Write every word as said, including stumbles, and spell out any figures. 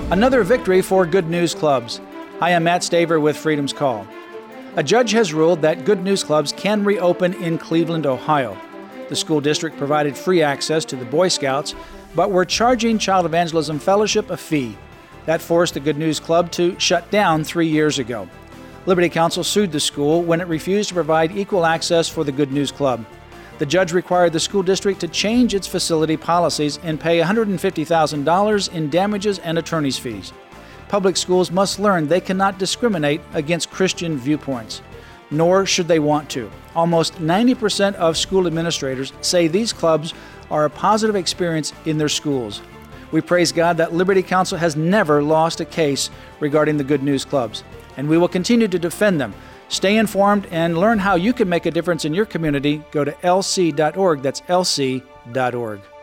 Another victory for Good News Clubs. Hi, I'm Matt Staver with Freedom's Call. A judge has ruled that Good News Clubs can reopen in Cleveland, Ohio. The school district provided free access to the Boy Scouts, but were charging Child Evangelism Fellowship a fee. That forced the Good News Club to shut down three years ago. Liberty Counsel sued the school when it refused to provide equal access for the Good News Club. The judge required the school district to change its facility policies and pay one hundred fifty thousand dollars in damages and attorney's fees. Public schools must learn they cannot discriminate against Christian viewpoints, nor should they want to. Almost ninety percent of school administrators say these clubs are a positive experience in their schools. We praise God that Liberty Counsel has never lost a case regarding the Good News Clubs, and we will continue to defend them. Stay informed and learn how you can make a difference in your community. Go to L C dot org. That's L C dot org.